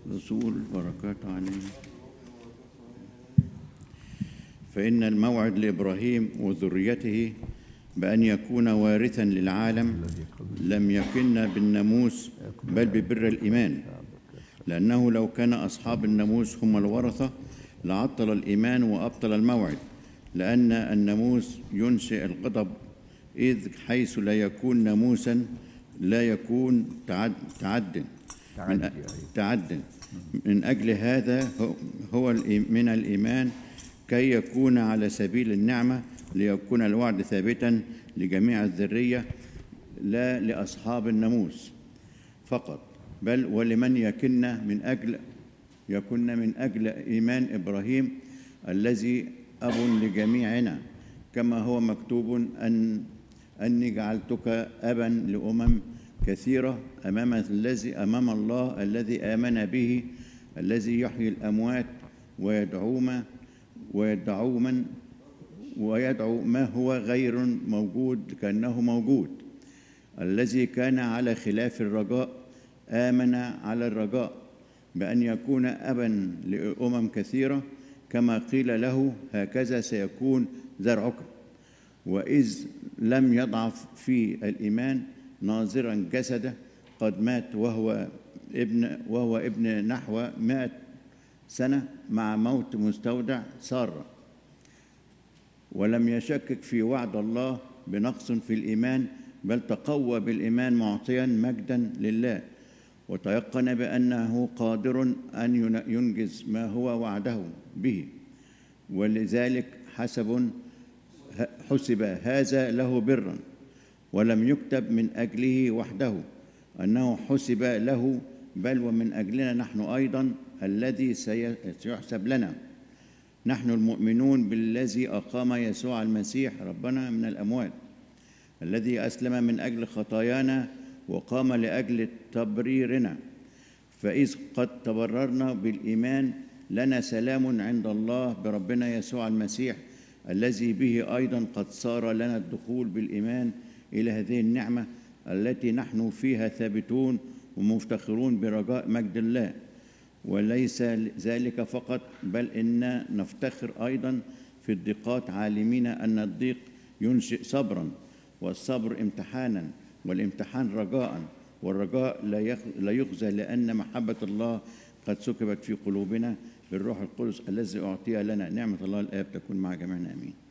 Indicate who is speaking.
Speaker 1: رسول بركات عليه. فإن الموعد لإبراهيم وذريته بأن يكون وارثا للعالم لم يكن بالناموس بل ببر الإيمان، لأنه لو كان أصحاب الناموس هم الورثة لعطل الإيمان وأبطل الموعد، لأن الناموس ينشئ الغضب، إذ حيث لا يكون ناموسا لا يكون تعد. من أجل هذا هو من الإيمان كي يكون على سبيل النعمة، ليكون الوعد ثابتا لجميع الذرية لا لأصحاب الناموس فقط، بل ولمن يكن من أجل إيمان إبراهيم الذي أب لجميعنا، كما هو مكتوب أني جعلتك أبا لأمم كثيرة أمام الله الذي آمن به، الذي يحيي الأموات ويدعو ما هو غير موجود كأنه موجود، الذي كان على خلاف الرجاء آمن على الرجاء بأن يكون أبا لأمم كثيرة، كما قيل له هكذا سيكون زرعك. وإذ لم يضعف في الإيمان ناظرا جسده قد مات وهو ابن نحو 100 سنة مع موت مستودع سارة، ولم يشكك في وعد الله بنقص في الإيمان، بل تقوى بالإيمان معطيا مجدا لله، وتيقن بأنه قادر أن ينجز ما هو وعده به، ولذلك حسب هذا له برا، ولم يكتب من أجله وحده أنه حسب له، بل ومن أجلنا نحن أيضا الذي سيحسب لنا، نحن المؤمنون بالذي أقام يسوع المسيح ربنا من الأموات، الذي أسلم من أجل خطايانا وقام لأجل تبريرنا، فإذ قد تبررنا بالإيمان لنا سلام عند الله بربنا يسوع المسيح، الذي به أيضا قد صار لنا الدخول بالإيمان إلى هذه النعمة التي نحن فيها ثابتون ومفتخرون برجاء مجد الله. وليس ذلك فقط، بل إن نفتخر أيضا في الضيقات، عالمين أن الضيق ينشئ صبرا، والصبر امتحانا، والامتحان رجاء، والرجاء لا يخزى، لأن محبة الله قد سكبت في قلوبنا بالروح القدس الذي أعطي لنا. نعمة الله الآب تكون مع جميعنا، آمين.